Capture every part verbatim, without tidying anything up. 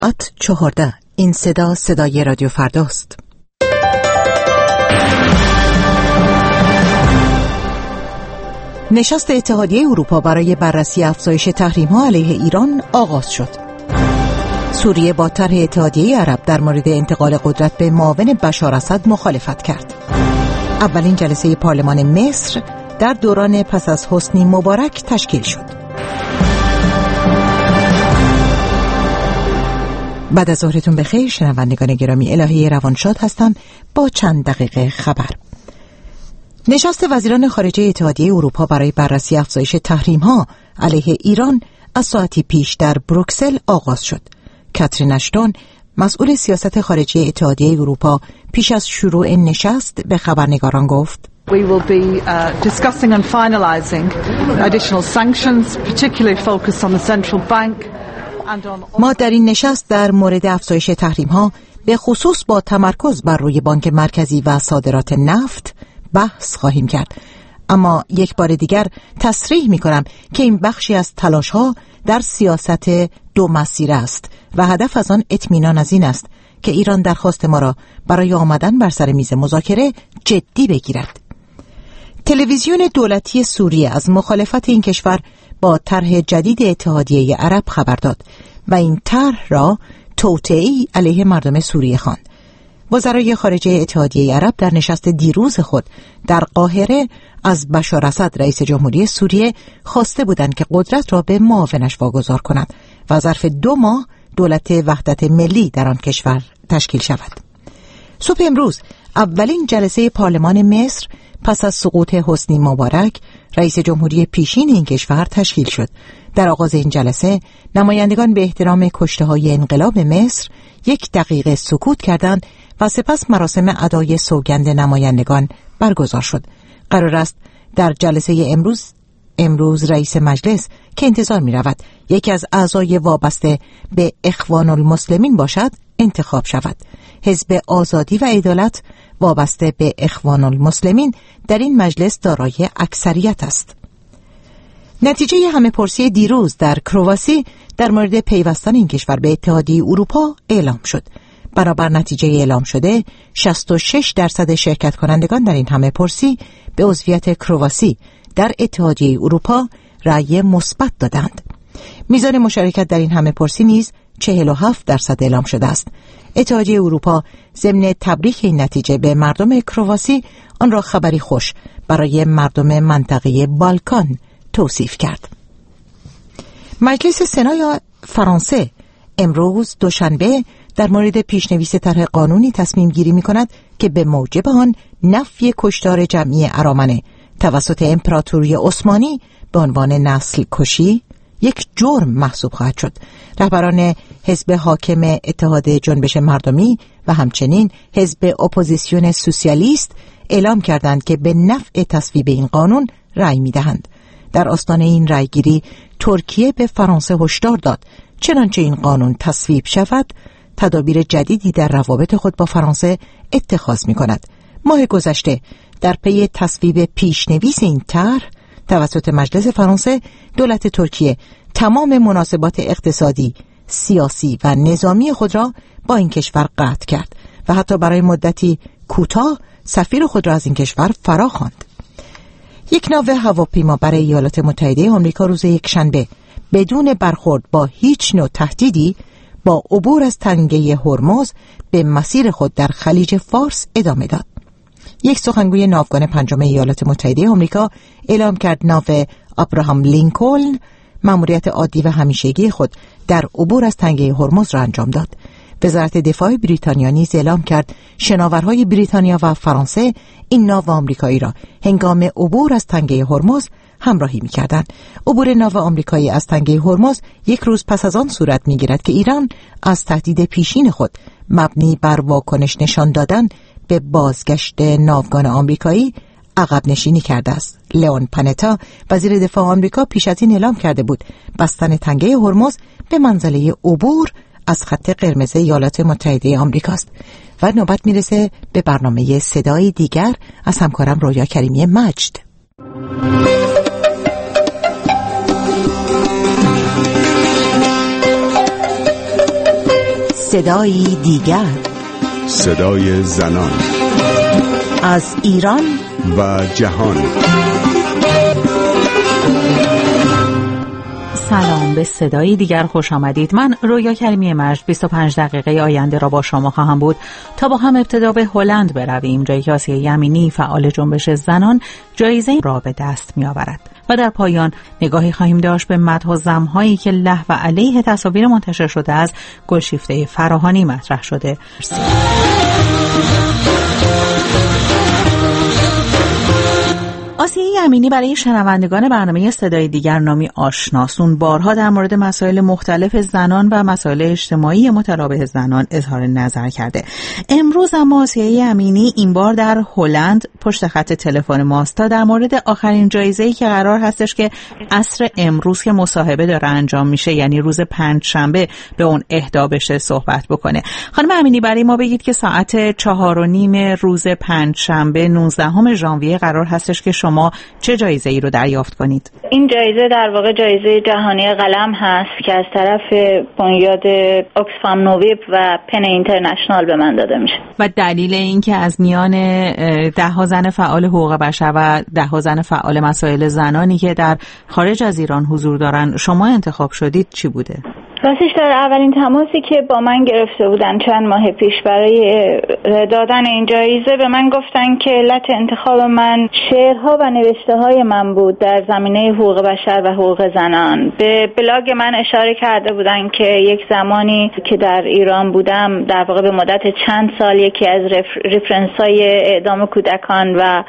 ات چهارده. این صدا صدای رادیو فرداست. نشست اتحادیه اروپا برای بررسی افزایش تحریم‌ها علیه ایران آغاز شد. سوریه با طرح اتحادیه عرب در مورد انتقال قدرت به معاون بشار اسد مخالفت کرد. اولین جلسه پارلمان مصر در دوران پس از حسنی مبارک تشکیل شد. بعد از ظهرتون بخیر شنوندگان گرامی، الهی روانشاد هستم با چند دقیقه خبر. نشست وزیران خارجه اتحادیه اروپا برای بررسی افزایش تحریم‌ها علیه ایران از ساعتی پیش در بروکسل آغاز شد. کاترین اشتون، مسئول سیاست خارجی اتحادیه اروپا، پیش از شروع نشست به خبرنگاران گفت: We will be uh, discussing and finalizing additional sanctions, particularly focused on the central bank. ما در این نشست در مورد افزایش تحریم‌ها به خصوص با تمرکز بر روی بانک مرکزی و صادرات نفت بحث خواهیم کرد. اما یک بار دیگر تصریح می‌کنم که این بخشی از تلاش‌ها در سیاست دو مسیره است و هدف از آن اطمینان از این است که ایران درخواست ما را برای آمدن بر سر میز مذاکره جدی بگیرد. تلویزیون دولتی سوریه از مخالفت این کشور با طرح جدید اتحادیه عرب خبر داد و این طرح را توطئه‌ای علیه مردم سوریه خواند. وزرای خارجه اتحادیه عرب در نشست دیروز خود در قاهره از بشار اسد رئیس جمهوری سوریه خواسته بودند که قدرت را به معاونش واگذار کند و ظرف دو ماه دولت وحدت ملی در آن کشور تشکیل شود. صبح امروز اولین جلسه پارلمان مصر پس از سقوط حسنی مبارک رئیس جمهوری پیشین این کشور تشکیل شد. در آغاز این جلسه نمایندگان به احترام کشته‌های انقلاب مصر یک دقیقه سکوت کردند و سپس مراسم ادای سوگند نمایندگان برگزار شد. قرار است در جلسه امروز امروز رئیس مجلس که انتظار می رود یکی از اعضای وابسته به اخوان المسلمین باشد انتخاب شود. حزب آزادی و عدالت وابسته به اخوان المسلمین در این مجلس دارای اکثریت است. نتیجه همه‌پرسی دیروز در کرواسی در مورد پیوستن این کشور به اتحادیه اروپا اعلام شد. بنابر نتیجه اعلام شده شصت و شش درصد شرکت کنندگان در این همه‌پرسی به عضویت کرواسی در اتحادیه اروپا رأی مثبت دادند. میزان مشارکت در این همه‌پرسی نیز چهل و هفت درصد اعلام شده است. اتحادیه اروپا ضمن تبریک این نتیجه به مردم کرواسی آن را خبری خوش برای مردم منطقه بالکان توصیف کرد. مجلس سنای فرانسه امروز دوشنبه در مورد پیشنویس طرح قانونی تصمیم گیری می کند که به موجب آن نفی کشتار جمعی ارامنه توسط امپراتوری عثمانی به عنوان نسل کشی یک جرم محسوب خواهد شد. رهبران حزب حاکم اتحاد جنبش مردمی و همچنین حزب اپوزیسیون سوسیالیست اعلام کردند که به نفع تصویب این قانون رأی می‌دهند. در آستانه این رأیگیری ترکیه به فرانسه هشدار داد چنانچه این قانون تصویب شود تدابیر جدیدی در روابط خود با فرانسه اتخاذ می‌کند. ماه گذشته در پی تصویب پیشنویس این طرح توسط مجلس فرانسه دولت ترکیه تمام مناسبات اقتصادی، سیاسی و نظامی خود را با این کشور قطع کرد و حتی برای مدتی کوتاه سفیر خود را از این کشور فرا خواند. یک ناو هواپیما برای ایالات متحده آمریکا روز یکشنبه بدون برخورد با هیچ نوع تهدیدی با عبور از تنگه هرمز به مسیر خود در خلیج فارس ادامه داد. یک سخنگوی ناوگان پنجم ایالات متحده آمریکا اعلام کرد ناو ابراهام لینکلن مأموریت عادی و همیشگی خود در عبور از تنگه هرمز را انجام داد. وزارت دفاع بریتانیا نیز اعلام کرد شناورهای بریتانیا و فرانسه این ناو آمریکایی را هنگام عبور از تنگه هرمز همراهی می‌کردند. عبور ناو آمریکایی از تنگه هرمز یک روز پس از آن صورت می‌گیرد که ایران از تهدید پیشین خود مبنی بر واکنش نشان دادن به بازگشت ناوگان آمریکایی عقب نشینی کرده است. لئون پانتا وزیر دفاع آمریکا پیش از این اعلام کرده بود بستن تنگه هرمز به منزله عبور از خط قرمز ایالات متحده آمریکاست. و نوبت میرسه به برنامه صدای دیگر از همکارم رویا کریمی مجد. صدایی دیگر، صدای زنان از ایران و جهان. سلام، به صدای دیگر خوش آمدید. من رویا کریمی مجد بیست و پنج دقیقه آینده را با شما خواهم بود تا با هم ابتدا به هلند برویم، جایی که آسیه یمینی فعال جنبش زنان جایزه را به دست می آورد و در پایان نگاهی خواهیم داشت به مدح و ذم‌هایی که له و علیه تصاویر منتشر شده از گلشیفته فراهانی مطرح شده. آسیه یمینی برای شنوندگان برنامه صدای دیگر نامی آشناست. اون بارها در مورد مسائل مختلف زنان و مسائل اجتماعی مترابط زنان اظهار نظر کرده. امروز اما آسیه یمینی این بار در هلند پشت خط تلفن ماست تا در مورد آخرین جایزه‌ای که قرار هستش که عصر امروز که مصاحبه داره انجام میشه، یعنی روز پنجشنبه، به اون اهدا بشه صحبت بکنه. خانم امینی، برای ما بگید که ساعت چهار و نیم روز پنجشنبه نوزدهم ژانویه قرار هستش که شما ما چه جایزه ای رو دریافت کنید؟ این جایزه در واقع جایزه جهانی قلم هست که از طرف بنیاد اکسفام نویب و پن اینترنشنال به من داده میشه. و دلیل این که از میان ده ها زن فعال حقوق بشر و ده ها زن فعال مسائل زنانی که در خارج از ایران حضور دارن شما انتخاب شدید چی بوده؟ راستش در اولین تماسی که با من گرفته بودن چند ماه پیش برای دادن این جایزه به من گفتن که علت انتخاب من شعرها و نوشته های من بود در زمینه حقوق بشر و حقوق زنان. به بلاگ من اشاره کرده بودن که یک زمانی که در ایران بودم، در واقع به مدت چند سال، یکی از رفرنس های اعدام کودکان و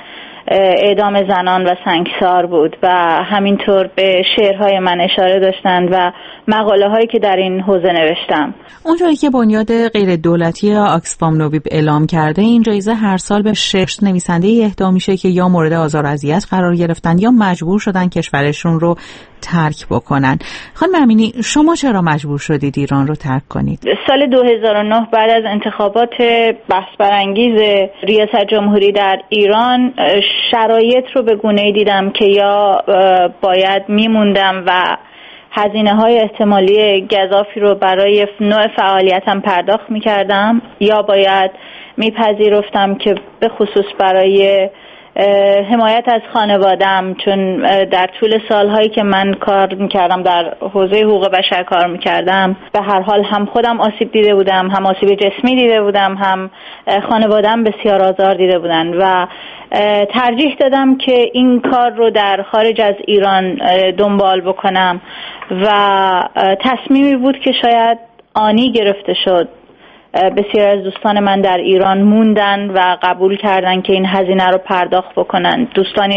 اعدام زنان و سنگسار بود و همینطور به شعرهای من اشاره داشتند و مقاله هایی که در این حوزه نوشتم. اونجایی که بنیاد غیر دولتی اکسفام نویب اعلام کرده این جایزه هر سال به شش نویسنده اهدا میشه که یا مورد آزار و اذیت قرار گرفتن یا مجبور شدن کشورشون رو ترک بکنن. خانم امینی، شما چرا مجبور شدید ایران رو ترک کنید؟ سال دو هزار و نه بعد از انتخابات بحث برانگیز ریاست جمهوری در ایران شرایط رو به گونه‌ای دیدم که یا باید میموندم و هزینه های احتمالی گزافی رو برای نوع فعالیتم پرداخت میکردم یا باید میپذیرفتم که به خصوص برای حمایت از خانوادم، چون در طول سالهایی که من کار میکردم در حوزه حقوق بشر کار میکردم، به هر حال هم خودم آسیب دیده بودم، هم آسیب جسمی دیده بودم، هم خانوادم بسیار آزار دیده بودن و ترجیح دادم که این کار رو در خارج از ایران دنبال بکنم و تصمیمی بود که شاید آنی گرفته شد. بسیار از دوستان من در ایران موندن و قبول کردن که این هزینه رو پرداخت بکنن. دوستان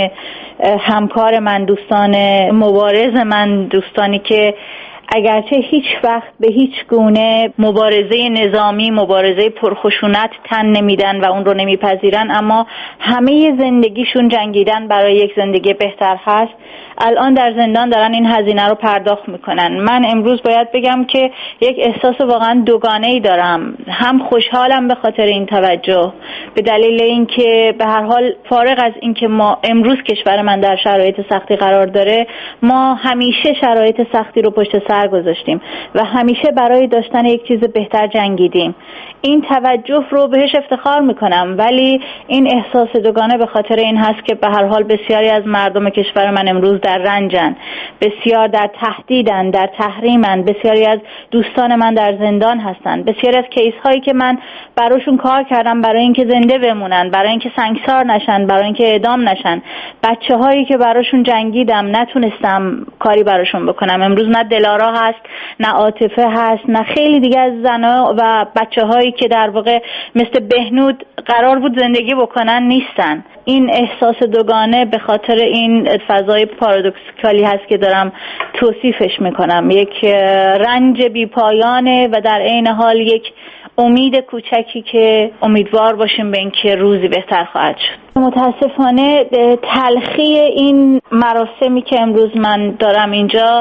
همکار من، دوستان مبارز من، دوستانی که اگرچه هیچ وقت به هیچ گونه مبارزه نظامی، مبارزه پرخشونت تن نمیدن و اون رو نمیپذیرن، اما همه زندگیشون جنگیدن برای یک زندگی بهتر هست، الان در زندان دارن این هزینه رو پرداخت میکنن. من امروز باید بگم که یک احساس واقعا دوگانه‌ای دارم. هم خوشحالم به خاطر این توجه، به دلیل اینکه به هر حال فارغ از اینکه ما امروز کشور من در شرایط سختی قرار داره، ما همیشه شرایط سختی رو پشت سر گذاشتیم و همیشه برای داشتن یک چیز بهتر جنگیدیم. این توجه رو بهش افتخار میکنم، ولی این احساس دوگانه به خاطر این هست که به هر حال بسیاری از مردم کشور من امروز در رنجن، بسیار در تهدیدن، در تحریمن، بسیاری از دوستان من در زندان هستن، بسیاری از کیس هایی که من براشون کار کردم برای اینکه زنده بمونن، برای اینکه سنگسار نشن، برای اینکه اعدام نشن، بچه هایی که براشون جنگیدم نتونستم کاری براشون بکنم. امروز نه دلارا هست، نه عاطفه هست، نه خیلی دیگه از زنها و بچه هایی که در واقع مثل بهنود قرار بود زندگی بکنن نیستن. این احساس دوگانه به خاطر این فضای پارادوکسیکالی هست که دارم توصیفش میکنم. یک رنج بی پایانه و در عین حال یک امید کوچکی که امیدوار باشیم به اینکه روزی بهتر خواهد شد. متاسفانه تلخی این مراسمی که امروز من دارم اینجا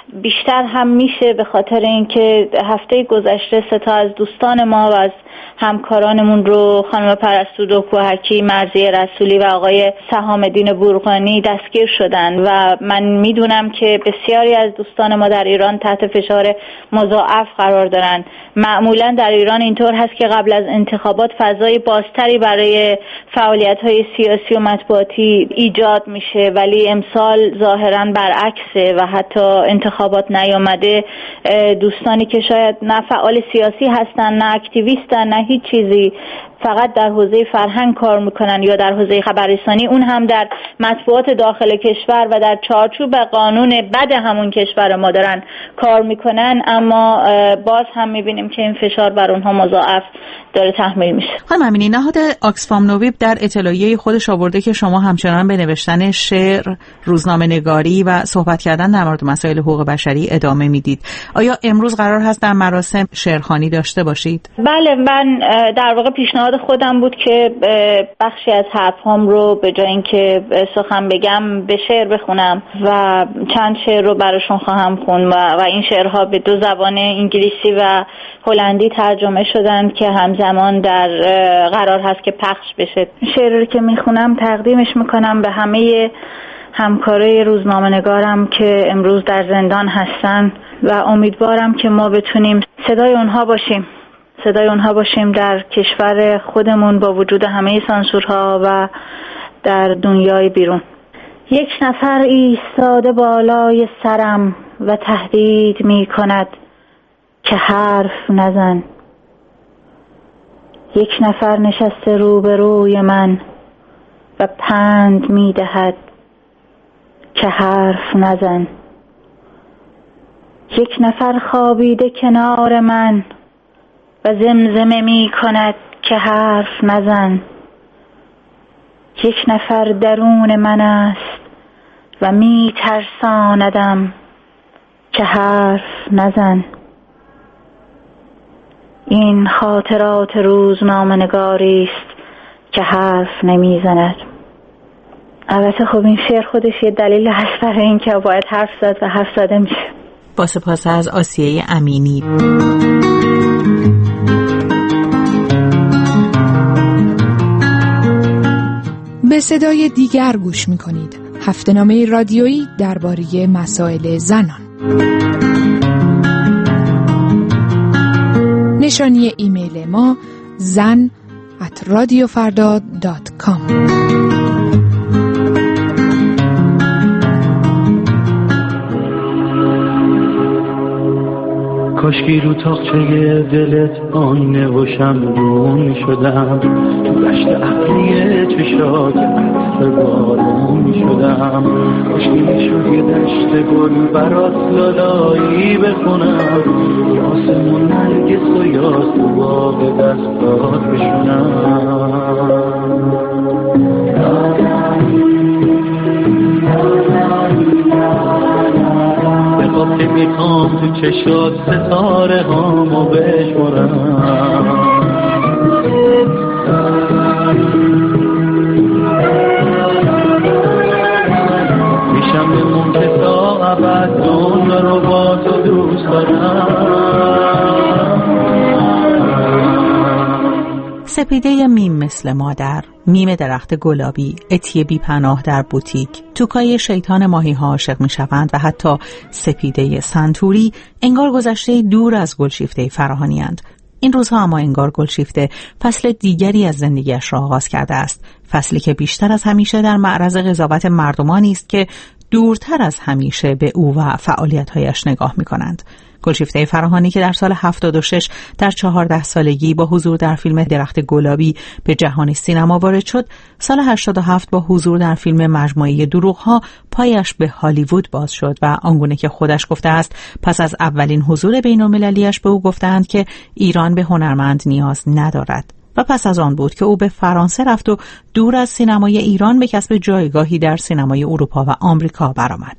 بیشتر هم میشه به خاطر اینکه هفته گذشته سه تا از دوستان ما و از همکارانمون رو خانم پرستو دکوهکی، مرضیه رسولی و آقای سهام‌الدین بورقانی دستگیر شدن و من میدونم که بسیاری از دوستان ما در ایران تحت فشار مضاعف قرار دارن. معمولا در ایران اینطور هست که قبل از انتخابات فضای بازتری برای فعالیت‌های سیاسی و مطبوعاتی ایجاد میشه، ولی امسال ظاهراً برعکسه و حتی انتخابات نیامده دوستانی که شاید نه فعال سیاسی هستن، نه اکتیویستن، نه هیچ چیزی، فقط در حوزه فرهنگ کار میکنن یا در حوزه خبررسانی، اون هم در مطبوعات داخل کشور و در چارچوب قانون بد همون کشور ما دارن کار میکنن، اما باز هم میبینیم که این فشار بر اونها مضاعف داره تحمیل میشه. خانم امینی، نهاد آکسفام نویب در اطلاعیه خودش آورده که شما همچنان به نوشتن شعر، روزنامه نگاری و صحبت کردن در مورد مسائل حقوق بشری ادامه میدید. آیا امروز قرار هست در مراسم شعرخوانی داشته باشید؟ بله، من در واقع پیشنهاد خودم بود که بخشی از حرفام رو به جای اینکه سخن بگم به شعر بخونم و چند شعر رو براشون خواهم خوند و, و این شعرها به دو زبان انگلیسی و هلندی ترجمه شدن که همزمان در قرار هست که پخش بشه. شعری رو که میخونم تقدیمش میکنم به همه همکارای روزنامه‌نگارم که امروز در زندان هستن و امیدوارم که ما بتونیم صدای اونها باشیم صدای اونها باشیم در کشور خودمون با وجود همه سانسورها و در دنیای بیرون. یک نفر ایستاده بالای سرم و تهدید می کند که حرف نزن. یک نفر نشسته روبروی من و پند می دهد که حرف نزن. یک نفر خوابیده کنار من و زمزمه می کند که حرف نزن. یک نفر درون من است و می ترساندم که حرف نزن. این خاطرات روزنامه نگاری است که حرف نمی زند. البته خب این شعر خودش یه دلیل هست برای این که باید حرف زد و حرف زده میشه. با سپاس از آسیه امینی. به صدای دیگر گوش می‌کنید. هفته‌نامه رادیویی درباره مسائل زنان. نشانی ایمیل ما زن ات رادیو فردا دات کام. کاشکی رو تاقچه دلت آینه و شمدون شدم، تو دشت ابری چشات عطر بارون شدم. کاشکی شد یه دشت گل برات لالایی بخونم، یاسمون نرگس و یاس تو باغ دستات بشونم. بخواب که میخوام تو چشات ستاره هامو بشمارم. میشم بمون که تا ابد دنیا رو با تو دوست دارم. سپیده میم مثل مادر، میم درخت گلابی، اتی بی پناه در بوتیک، توکای شیطان ماهی ها عاشق می شوند و حتی سپیده سنتوری انگار گذشته دور از گلشیفته فراهانی اند. این روزها اما انگار گلشیفته فصل دیگری از زندگیش را آغاز کرده است، فصلی که بیشتر از همیشه در معرض قضاوت مردمانی است که دورتر از همیشه به او و فعالیت‌هایش نگاه می‌کنند. گلشیفته فراهانی که در سال هفتاد و شش در چهارده سالگی با حضور در فیلم درخت گلابی به جهان سینما وارد شد، سال هشتاد و هفت با حضور در فیلم مجموعه دروغ‌ها پایش به هالیوود باز شد و آنگونه که خودش گفته است پس از اولین حضور بین‌المللیش به او گفتند که ایران به هنرمند نیاز ندارد. و پس از آن بود که او به فرانسه رفت و دور از سینمای ایران به کسب جایگاهی در سینمای اروپا و آمریکا برآمد.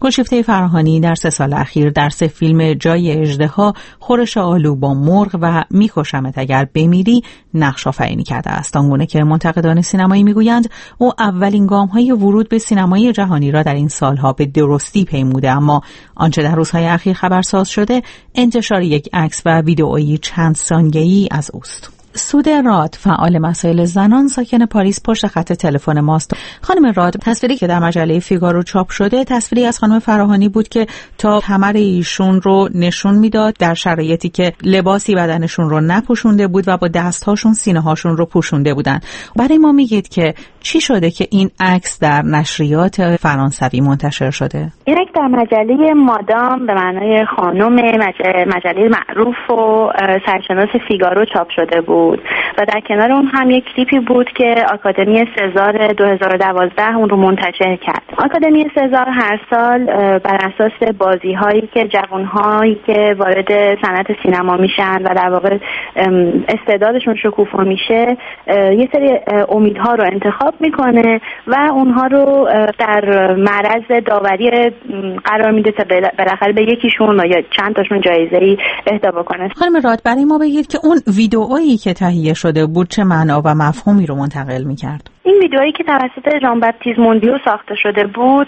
گلشیفته فراهانی در سه سال اخیر در سه فیلم جای اژدها، خورش آلو با مرغ و میکشمت اگر بمیری نقش آفرینی کرده است. آنگونه که منتقدان سینمایی میگویند او اولین گام‌های ورود به سینمای جهانی را در این سالها به درستی پیموده، اما آنچه در روزهای اخیر خبرساز شده انتشار یک عکس و ویدئویی چند ثانیه‌ای از اوست. سوده راد، فعال مسائل زنان ساکن پاریس، پشت خط تلفن ماست. خانم راد، تصویری که در مجله فیگارو چاپ شده تصویری از خانم فراهانی بود که تا کمر ایشون رو نشون میداد در شرایطی که لباسی بدنشون رو نپوشونده بود و با دستهاشون سینه هاشون رو پوشونده بودن. برای ما میگید که چی شده که این عکس در نشریات فرانسوی منتشر شده؟ این عکس در مجله مادام به معنای خانم، مجله معروف و سرشناس فیگارو چاپ شده بود و در کنار اون هم یک کلیپی بود که آکادمی سزار دو هزار و دوازده اون رو منتشر کرد. آکادمی سزار هر سال بر اساس بازی‌هایی که جوان‌هایی که وارد صنعت سینما میشن و در واقع استعدادشون شکوفا میشه یه سری امیدها رو انتخاب میکنه و اونها رو در معرض داوری قرار میده تا بالاخره به یکیشون یا چند تاشون جایزه‌ای اهدا بکنه. خانم راد، برای ما بگید که اون ویدئویی که تهیه شده بود چه معنا و مفهومی رو منتقل می‌کرد؟ این ویدئویی که توسط ژان بپتیست موندیو ساخته شده بود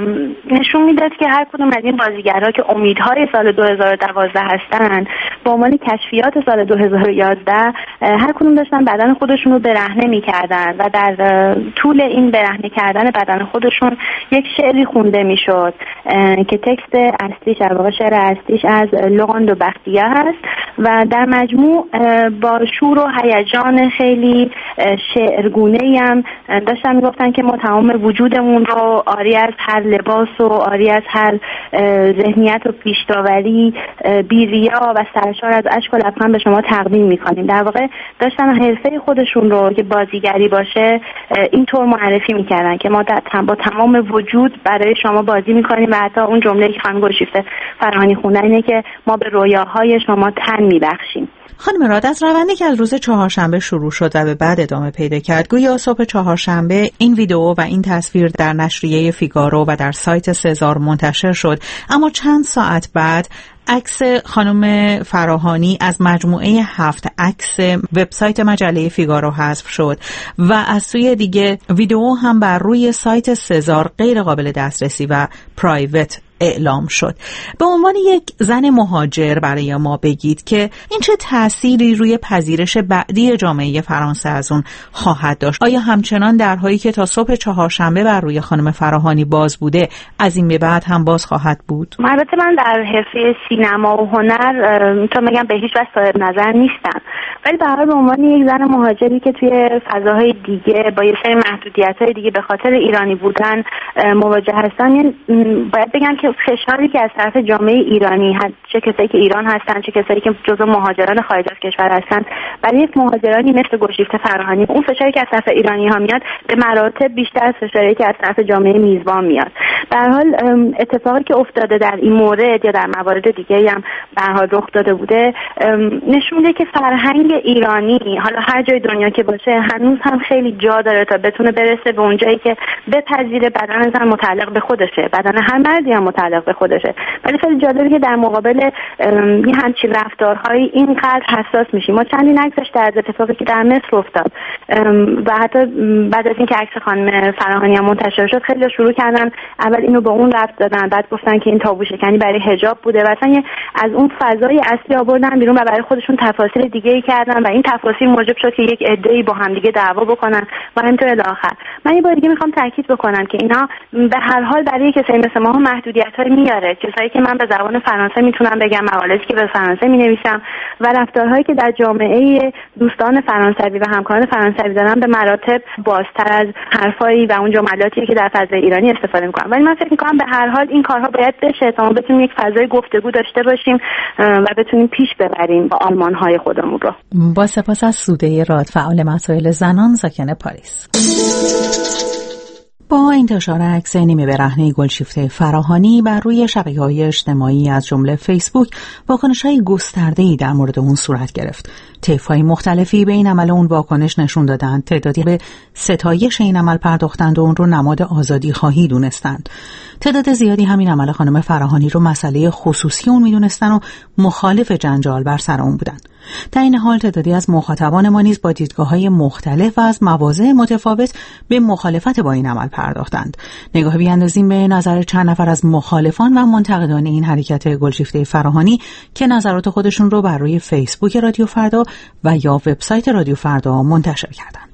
نشون میداد که هر کدوم از این بازیگرها که امیدهای سال دو هزار و دوازده هستن با عنوان کشفیات سال دو هزار و یازده هر کدوم داشتن بدن خودشون رو برهنه می‌کردن و در طول این برهنه کردن بدن خودشون یک شعری خونده میشد که تکست اصلیش در واقع شعر اصلیش از لوغان دو بختیه هست و در مجموع با شور و هیجان خیلی شعرگونه‌ای هم داشتن میگفتن که ما تمام وجودمون رو عاری از هر لباس و عاری از هر ذهنیت و پیش‌داوری بی ریا و سرشار از اشک و لبخند به شما تقدیم میکنیم. در واقع داشتن حرفه خودشون رو که بازیگری باشه اینطور معرفی میکردن که ما با تمام وجود برای شما بازی میکنیم و حتی اون جمله‌ای که خانم گلشیفته فراهانی خوندن اینه که ما به رویاهای شما تن میبخشیم. خانم راد، از روندی که از روز چهارشنبه شروع شد و به بعد ادامه پیدا کرد، گویا صبح چهارشنبه این ویدئو و این تصویر در نشریه فیگارو و در سایت سزار منتشر شد، اما چند ساعت بعد عکس خانم فراهانی از مجموعه هفت عکس وبسایت مجله فیگارو حذف شد و از سوی دیگه ویدئو هم بر روی سایت سزار غیر قابل دسترسی و پرایوت اعلام شد. به عنوان یک زن مهاجر برای ما بگید که این چه تأثیری روی پذیرش بعدی جامعه فرانسه از اون خواهد داشت؟ آیا همچنان درهایی که تا صبح چهارشنبه بر روی خانم فراهانی باز بوده از این به بعد هم باز خواهد بود؟ البته من در حرفه سینما و هنر میتونم بگم به هیچ وجه صاحب نظر نیستم، ولی به هر حال به عنوان یک زن مهاجری که توی فضاهای دیگه با یه سری محدودیت‌های دیگه به خاطر ایرانی بودن مواجه هستن، باید بگم که فشاری که از طرف جامعه ایرانی، چه کسایی که ایران هستن چه کسایی که جزو مهاجران خارج از کشور هستن، برای یک مهاجرانی مثل گلشیفته فراهانی اون فشاری که از طرف ایرانی ها میاد به مراتب بیشتر از فشاری که از طرف جامعه میزبان میاد. به هر حال اتفاقی که افتاده در این مورد یا در موارد دیگه هم به هر حال رخ داده بوده نشون میده که فرهنگ ایرانی حالا هر جای دنیا که باشه هنوز هم خیلی جا داره تا بتونه برسه به اونجایی که بپذیره بدن زن متعلق به خودشه، بدن هر مردی هم متعلق به خودشه. ولی خیلی جالبه که در مقابل یه همچین رفتارهایی اینقدر حساس میشیم. ما چندین عکسش در اتفاقی که در مصر افتاد و حتی بعد از اینکه عکس خانم فراهانی منتشر شد خیلی شروع کردن اول اینو به اون ربط دادن، بعد گفتن که این تابو شکنی برای حجاب بوده و اصلا از اون فضای اصلی آوردن بیرون و برای خودشون تفاصیل دیگه‌ای کردن و این تفاصیل موجب شد که یک عده‌ای با هم دیگه دعوا بکنن و همینطور الی آخر. من یه بار دیگه میخوام تاکید بکنم که اینا به هر حال برای کسایی مثل ما محدودیت‌های میاره، کسایی که من به زبان فرانسه میتونم بگم، مقالاتی که به فرانسه مینویسم و رفتارهایی که در جامعه دوستان فرانسوی و همکاران فرانسوی دارن به مراتب بازتر از حرفایی و اون جملاتی که در فضای ایرانی استفاده میکنم. ولی من فکر میکنم به هر حال این کارها باید بشه تا ما بتونیم یک فضای گفتگو داشته باشیم و بتونیم پیش ببریم با آرمان‌های خودمون رو. با سپاس از سوده راد، فعال مسائل زنان ساکن پاریس. با با انتشار عکس نیمه برهنه گلشیفته فراهانی بر روی شبکه‌های اجتماعی از جمله فیسبوک، واکنش‌های گسترده‌ای در مورد اون صورت گرفت. طیف‌های مختلفی به این عمل اون واکنش نشون دادند. تعدادی به ستایش این عمل پرداختند و اون رو نماد آزادی خواهی دونستند. تعداد زیادی همین عمل خانم فراهانی رو مسئله خصوصی اون میدونستن و مخالف جنجال بر سر اون بودن. در این حال تعدادی از مخاطبان ما نیز با دیدگاه‌های مختلف و از مواضع متفاوت به مخالفت با این عمل پرداختند. نگاه بیاندازیم به نظر چند نفر از مخالفان و منتقدان این حرکت گلشیفته فراهانی که نظرات خودشون رو بر روی فیسبوک رادیو فردا و یا وبسایت رادیو فردا منتشر کردند.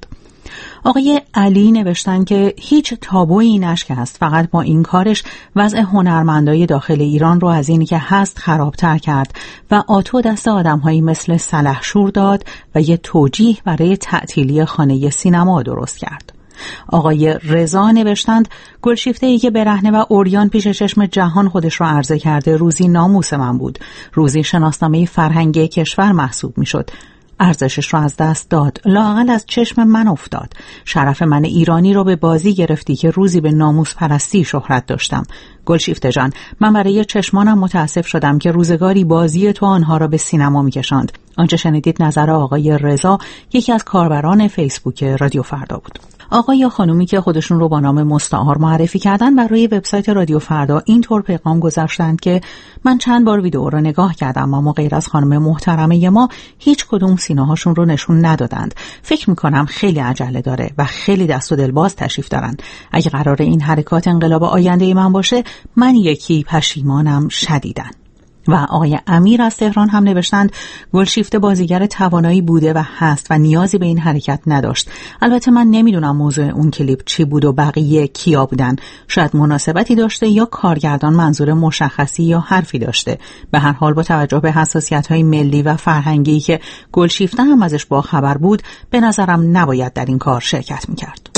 آقای علی نوشتن که هیچ تابویی نشکست، فقط با این کارش وضع هنرمندای داخل ایران رو از اینی که هست خرابتر کرد و آتو دست آدم‌هایی مثل سلحشور داد و یه توجیه برای تعطیلی خانه سینما درست کرد. آقای رضا نوشتند گلشیفته‌ای که برهنه و عریان پیش چشم جهان خودش رو عرضه کرده روزی ناموس من بود، روزی شناسنامه فرهنگی کشور محسوب میشد. ارزشش رو از دست داد، لااقل از چشم من افتاد. شرف من ایرانی رو به بازی گرفتی که روزی به ناموس پرستی شهرت داشتم. گلشیفته جان، من برای چشمانم متاسف شدم که روزگاری بازی تو آنها را به سینما می‌کشاند. آنچه شنیدید نظر آقای رضا، یکی از کاربران فیسبوک رادیو فردا بود. آقا یا خانومی که خودشون رو با نام مستعار معرفی کردن بر روی وبسایت رادیو فردا اینطور پیغام گذاشتند که من چند بار ویدیو رو نگاه کردم اما غیر از خانم محترمه ما هیچ کدوم سینه‌هاشون رو نشون ندادند. فکر می‌کنم خیلی عجله داره و خیلی دست و دلباز تشریف دارن. اگه قراره این حرکات انقلاب آینده من باشه، من یکی پشیمانم شدیداً. و آقای امیر از تهران هم نوشتند گلشیفته بازیگر توانایی بوده و هست و نیازی به این حرکت نداشت. البته من نمیدونم موضوع اون کلیپ چی بود و بقیه کیا بودن. شاید مناسبتی داشته یا کارگردان منظور مشخصی یا حرفی داشته. به هر حال با توجه به حساسیت‌های ملی و فرهنگی که گلشیفته هم ازش با خبر بود، به نظرم نباید در این کار شرکت می‌کرد.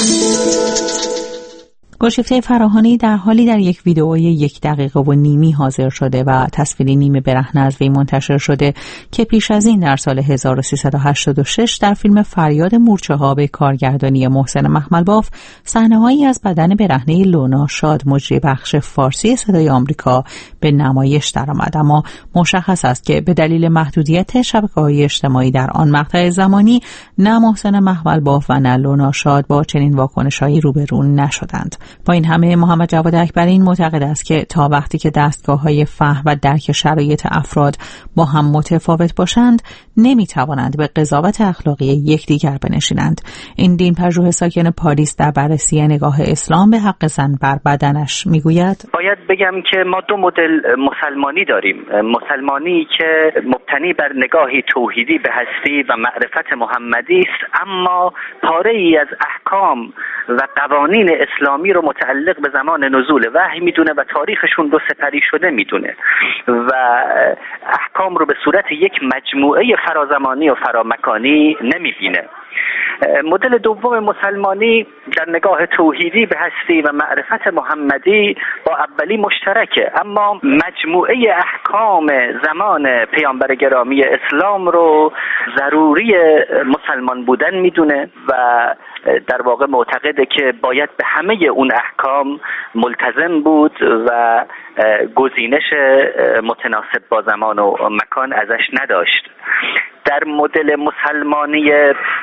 گلشیفته فراهانی در حالی در یک ویدئوی یک دقیقه و نیمی حاضر شده و تصویری نیمه برهنه از وی منتشر شده که پیش از این در سال هزار و سیصد و هشتاد و شش در فیلم فریاد مورچه‌ها به کارگردانی محسن مخملباف صحنه‌هایی از بدن برهنه لونا شاد مجری بخش فارسی صدای آمریکا به نمایش درآمد، اما مشخص است که به دلیل محدودیت شبکه‌های اجتماعی در آن مقطع زمانی نه محسن مخملباف و نه لونا شاد با چنین واکنش‌هایی روبرو نشدند. با این همه محمد جواد اکبرین معتقد است که تا وقتی که دستگاه‌های فهم و درک شرایط افراد با هم متفاوت باشند نمی‌توانند به قضاوت اخلاقی یکدیگر بنشینند. این دین پژوه ساکن پاریس در بررسی نگاه اسلام به حق زن بر بدنش میگوید باید بگم که ما دو مدل مسلمانی داریم. مسلمانی که مبتنی بر نگاهی توحیدی به هستی و معرفت محمدی است، اما پاره‌ای از احکام و قوانین اسلامی رو متعلق به زمان نزول وحی میدونه و تاریخشون رو سپری شده میدونه و احکام رو به صورت یک مجموعه فرازمانی و فرامکانی نمیبینه. مدل دوم مسلمانی در نگاه توحیدی به هستی و معرفت محمدی با اولی مشترکه، اما مجموعه احکام زمان پیامبر گرامی اسلام رو ضروری مسلمان بودن میدونه و در واقع معتقده که باید به همه اون احکام ملتزم بود و گزینش متناسب با زمان و مکان ازش نداشت. در مدل مسلمانی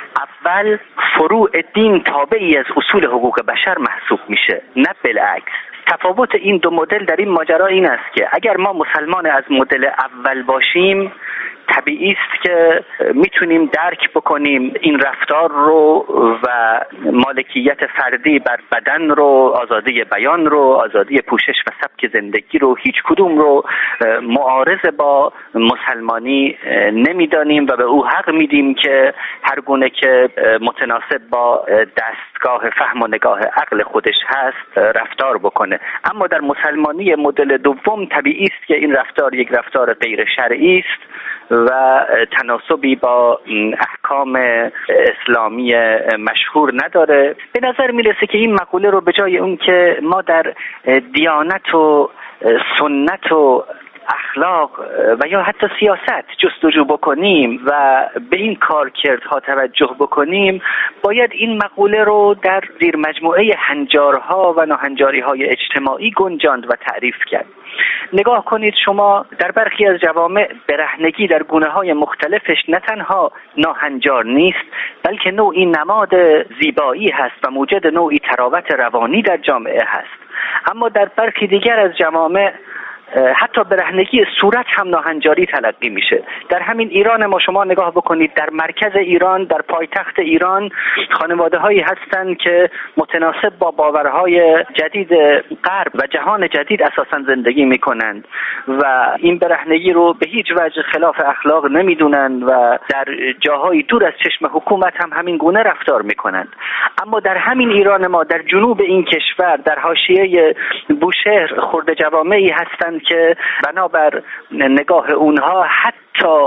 اول فروع دین تابعی از اصول حقوق بشر محسوب میشه، نه بالعکس. تفاوت این دو مدل در این ماجرا این است که اگر ما مسلمان از مدل اول باشیم طبیعی است که میتونیم درک بکنیم این رفتار رو و مالکیت فردی بر بدن رو، آزادی بیان رو، آزادی پوشش و سبک زندگی رو، هیچ کدوم رو معارض با مسلمانی نمیدانیم و به او حق میدیم که هر گونه که متناسب با دستگاه فهم و نگاه عقل خودش هست رفتار بکنه. اما در مسلمانی مدل دوم طبیعی است که این رفتار یک رفتار غیر شرعی است و تناسبی با احکام اسلامی مشهور نداره. به نظر میرسه که این مقوله رو به جای اون که ما در دیانت و سنت و اخلاق و یا حتی سیاست جستجو بکنیم و به این کارکردها توجه بکنیم، باید این مقوله رو در زیر مجموعه هنجارها و ناهنجاری‌های اجتماعی گنجاند و تعریف کرد. نگاه کنید شما، در برخی از جوامع برهنگی در گونه‌های مختلفش نه تنها ناهنجار نیست، بلکه نوعی نماد زیبایی هست و موجد نوعی تراوت روانی در جامعه هست. اما در برخی دیگر از جوامع حتی برهنگی صورت هم ناهنجاری تلقی میشه. در همین ایران ما شما نگاه بکنید، در مرکز ایران، در پایتخت ایران خانواده هایی هستند که متناسب با باورهای جدید غرب و جهان جدید اساسا زندگی میکنند و این برهنگی رو به هیچ وجه خلاف اخلاق نمیدونند و در جاهای دور از چشم حکومت هم همین گونه رفتار میکنند. اما در همین ایران ما، در جنوب این کشور، در حاشیه بوشهر خرده جوامعی هستند که بنابر نگاه اونها حتی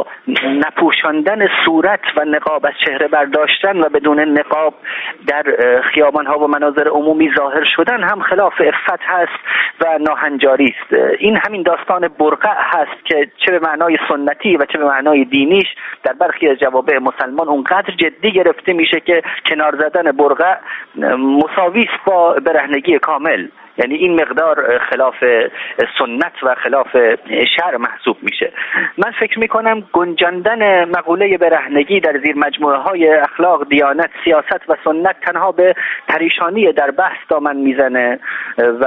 نپوشاندن صورت و نقاب از چهره برداشتن و بدون نقاب در خیابان‌ها و مناظر عمومی ظاهر شدن هم خلاف عفت هست و ناهنجاری است. این همین داستان برقع هست که چه به معنای سنتی و چه به معنای دینیش در برخی از جوامع مسلمان اونقدر جدی گرفته میشه که کنار زدن برقع مساوی است با برهنگی کامل. یعنی این مقدار خلاف سنت و خلاف شرع محسوب میشه. من فکر میکنم گنجاندن مقوله برهنگی در زیر مجموعه های اخلاق، دیانت، سیاست و سنت تنها به پریشانی در بحث دامن میزنه و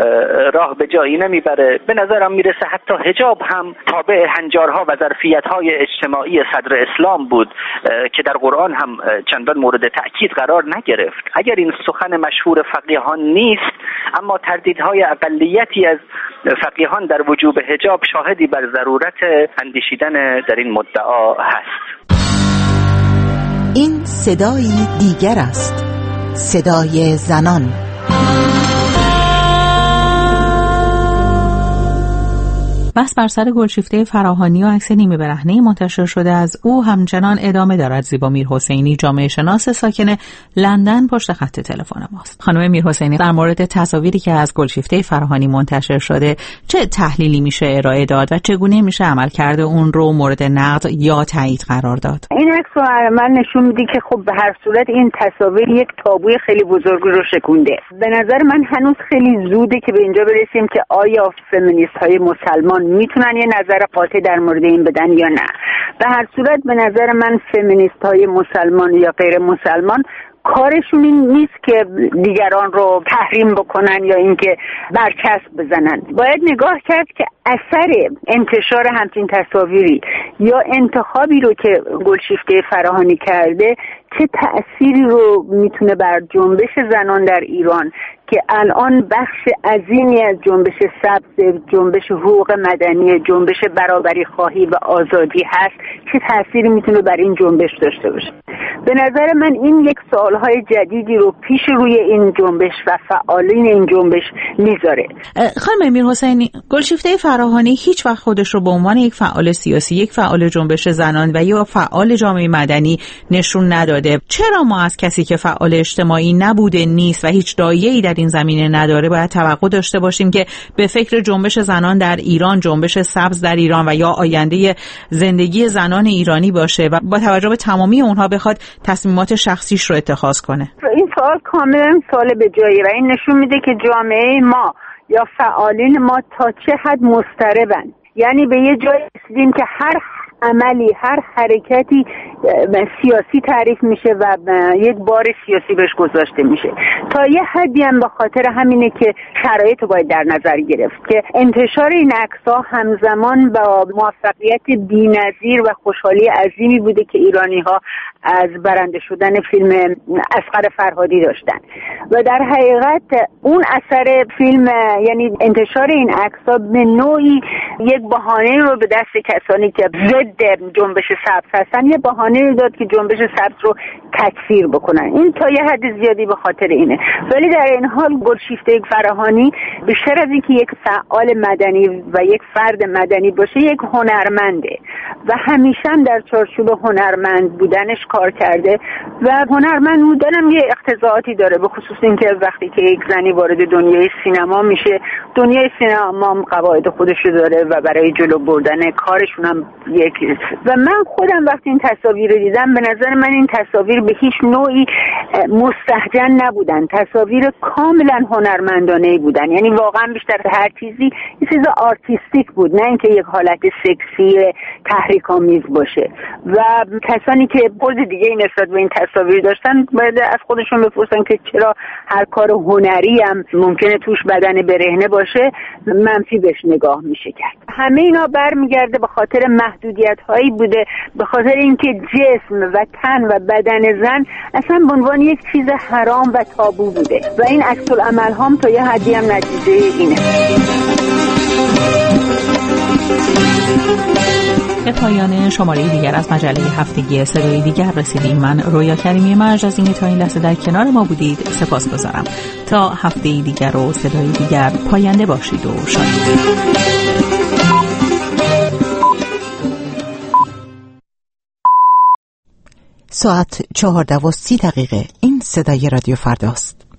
راه به جایی نمیبره. به نظرم میرسه حتی حجاب هم تابع هنجارها و ظرفیت‌های اجتماعی صدر اسلام بود که در قرآن هم چندان مورد تأکید قرار نگرفت. اگر این سخن مشهور فقیهان نیست، اما تردیدهای اقلیتی از فقیهان در وجوب حجاب شاهدی بر ضرورت اندیشیدن در این مدعا هست. این صدایی دیگر است، صدای زنان. بحث بر سر گلشیفته فراهانی و عکس نیمه برهنه منتشر شده از او همچنان ادامه دارد. زیبا میرحسینی، جامعه شناس ساکن لندن، پشت خط تلفن ماست. خانم میرحسینی، در مورد تصاویری که از گلشیفته فراهانی منتشر شده چه تحلیلی میشه ارائه داد و چگونه میشه عملکرد اون رو مورد نقد یا تایید قرار داد؟ این عکس رو من نشون میده که خب به هر صورت این تصاویر یک تابوی خیلی بزرگ رو شکونده. به نظر من هنوز خیلی زوده که به اینجا برسیم که آیا فمینیست های مسلمان میتونن یه نظر قاطع در مورد این بدن یا نه. به هر صورت به نظر من فمینیست های مسلمان یا غیر مسلمان کارشون این نیست که دیگران رو تحریم بکنن یا اینکه برچسب بزنن. باید نگاه کرد که اثر انتشار همچین تصاویری یا انتخابی رو که گلشیفته فراهانی کرده چه تأثیری رو میتونه بر جنبش زنان در ایران که الان بخش عظیمی از جنبش سبز، جنبش حقوق مدنی، جنبش برابری خواهی و آزادی هست، چه تأثیری میتونه بر این جنبش داشته باشه. به نظر من این یک سوالهای جدیدی رو پیش روی این جنبش و فعالین این جنبش میذاره. خانم میرحسینی، گلشیفته فراهانی هیچ وقت خودش رو به عنوان یک فعال سیاسی، یک فعال جنبش زنان و یا فعال جامعه مدنی نشون نداده. چرا ما از کسی که فعال اجتماعی نبوده، نیست و هیچ دایه‌ای در این زمینه نداره باید توقع داشته باشیم که به فکر جنبش زنان در ایران، جنبش سبز در ایران و یا آینده زندگی زنان ایرانی باشه و با توجه به تمامی اونها بخواد تصمیمات شخصیش رو اتخاذ کنه؟ این سوال کاملا سوال به جایی و این نشون میده که جامعه ما یا فعالین ما تا چه حد مضطربن. یعنی به یه جایی رسیدیم که هر عملی، هر حرکتی سیاسی تعریف میشه و یک بار سیاسی بهش گذاشته میشه. تا یه حدی هم به خاطر همینه که شرایط رو باید در نظر گرفت که انتشار این عکس‌ها همزمان با موفقیت بی‌نظیر و خوشحالی عظیمی بوده که ایرانی‌ها از برنده شدن فیلم اصغر فرهادی داشتن و در حقیقت اون اثر فیلم، یعنی انتشار این عکس‌ها به نوعی یک بهانه رو به دست کسانی که ضد ضد جنبش سبز هستن یه بهانه رو داد که جنبش سبز رو تکفیر بکنن. این تا یه حد زیادی به خاطر اینه. ولی در این حال گلشیفته فراهانی بیشتر از اینکه یک فعال مدنی و یک فرد مدنی باشه، یک هنرمنده و همیشه هم در چارچوب هنرمند بودنش کار کرده و هنرمند بودنم یه اقتضاعاتی داره، به خصوص اینکه وقتی که یک زنی وارد دنیای سینما میشه، دنیای سینما هم قواعد خودش داره و برای جلو بردن کارشون هم یک و من خودم وقتی این تصاویر رو دیدم به نظر من این تصاویر به هیچ نوعی مستهجن نبودن، تصاویر کاملا هنرمندانه بودن، یعنی واقعا بیشتر هر چیزی یه چیز آرتیستیک بود، نه اینکه یک حالت سکسی تحریک آمیز باشه. و کسانی که برد دیگه نسبت به این تصاویر داشتن باید از خودشون بپرسن که چرا هر کار هنری هم ممکنه توش بدن برهنه باشه منفی بهش نگاه میشه کرد. همه اینا برمیگرده به خاطر محدودیت هایی بوده، به خاطر اینکه جسم و تن و بدن زن اصلا به عنوان یک چیز حرام و تابو بوده و این عکس العمل هم تا یه حدی هم نتیجه اینه. به پایان شماره دیگر از مجله هفتگی صدای دیگر رسیدیم. من رویا کریمی مرج از اینکه تا این لحظه در کنار ما بودید سپاسگزارم. تا هفته دیگر و صدای دیگر پاینده باشید و شاد. ساعت چهارده و سی دقیقه. این صدای رادیو فرداست.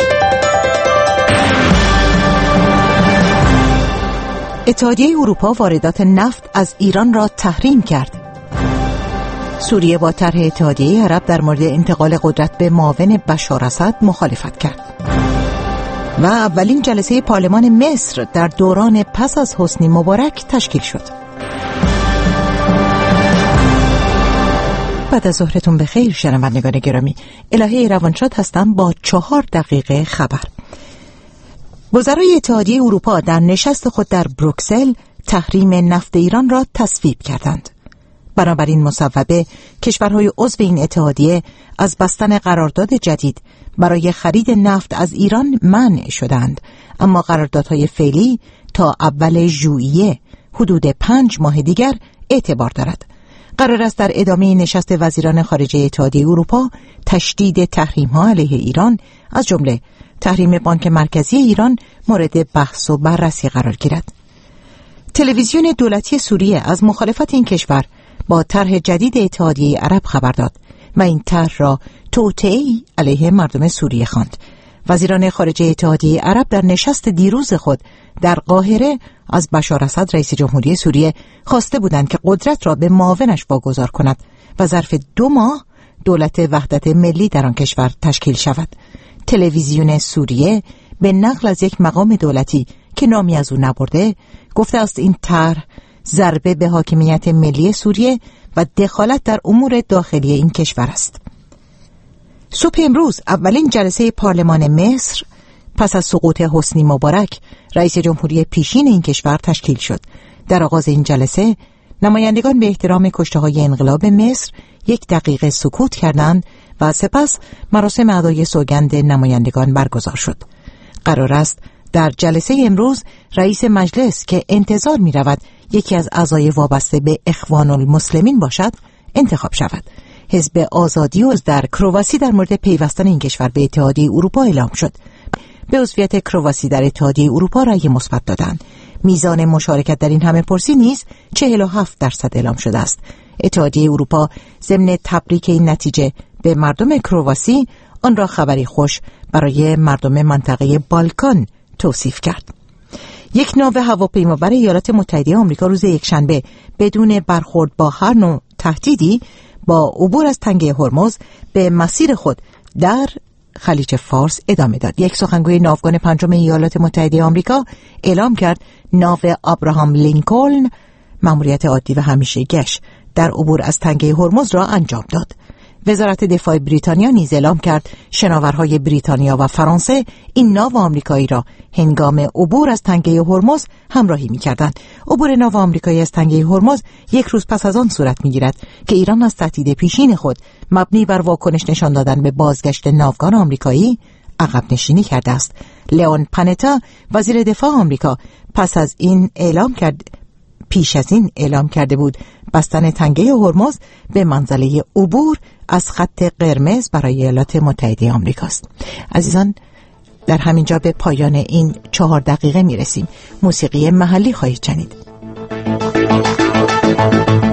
اتحادیه اروپا واردات نفت از ایران را تحریم کرد. سوریه با طرح اتحادیه عرب در مورد انتقال قدرت به معاون بشار اسد مخالفت کرد. و اولین جلسه پارلمان مصر در دوران پس از حسنی مبارک تشکیل شد. بعد از ظهرتون بخیر شنوندگان گرامی. الهه روانشاد هستم با چهار دقیقه خبر. وزرای اتحادیه اروپا در نشست خود در بروکسل تحریم نفت ایران را تصویب کردند. بنابراین مصوبه کشورهای عضو این اتحادیه از بستن قرارداد جدید برای خرید نفت از ایران منع شدند، اما قراردادهای فعلی تا اول ژوئیه حدود پنج ماه دیگر اعتبار دارد. قرار است در ادامه نشست وزیران خارجه اتحادیه اروپا تشدید تحریم‌ها علیه ایران از جمله تحریم بانک مرکزی ایران مورد بحث و بررسی قرار گیرد. تلویزیون دولتی سوریه از مخالفت این کشور با طرح جدید اتحادیه عرب خبر داد و این طرح را توطئه‌ای علیه مردم سوریه خواند. وزیران خارجه اتحادیه عرب در نشست دیروز خود در قاهره از بشار اسد رئیس جمهوری سوریه خواسته بودند که قدرت را به معاونش واگذار کند و ظرف دو ماه دولت وحدت ملی در آن کشور تشکیل شود. تلویزیون سوریه به نقل از یک مقام دولتی که نامی از او نبرده گفته است این طرح ضربه به حاکمیت ملی سوریه و دخالت در امور داخلی این کشور است. صبح امروز اولین جلسه پارلمان مصر پس از سقوط حسنی مبارک رئیس جمهوری پیشین این کشور تشکیل شد. در آغاز این جلسه نمایندگان به احترام کشته‌های انقلاب مصر یک دقیقه سکوت کردند و سپس مراسم ادای سوگند نمایندگان برگزار شد. قرار است در جلسه امروز رئیس مجلس که انتظار می رود یکی از اعضای وابسته به اخوان المسلمین باشد انتخاب شود. حزب آزادی و در کرواسی در مورد پیوستن این کشور به اتحادیه اروپا اعلام شد. به عضویت کرواسی در اتحادیه اروپا رأی مثبت دادند. میزان مشارکت در این همه پرسی نیز چهل و هفت درصد اعلام شده است. اتحادیه اروپا ضمن تبریک این نتیجه به مردم کرواسی آن را خبری خوش برای مردم منطقه بالکان توصیف کرد. یک ناو هواپیمابر ایالات متحده آمریکا روز یکشنبه بدون برخورد با هر نوع تهدیدی با عبور از تنگه هرمز به مسیر خود در خلیج فارس ادامه داد. یک سخنگوی ناوگان پنجم ایالات متحده آمریکا اعلام کرد ناو ابراهام لینکلن مأموریت عادی و همیشگیش در عبور از تنگه هرمز را انجام داد. وزارت دفاع بریتانیا نیز اعلام کرد شناورهای بریتانیا و فرانسه این ناو آمریکایی را هنگام عبور از تنگه هرمز همراهی می‌کردند. عبور ناو آمریکایی از تنگه هرمز یک روز پس از آن صورت می‌گیرد که ایران از تهدید پیشین خود مبنی بر واکنش نشان دادن به بازگشت ناوگان آمریکایی عقب نشینی کرده است. لئون پانتا وزیر دفاع آمریکا پس از این اعلام کرد پیش از این اعلام کرده بود بستن تنگه هرمز به منزله عبور از خط قرمز برای ایالات متحده آمریکاست. عزیزان، در همین جا به پایان این چهار دقیقه میرسیم. موسیقی محلی خواهید شنید.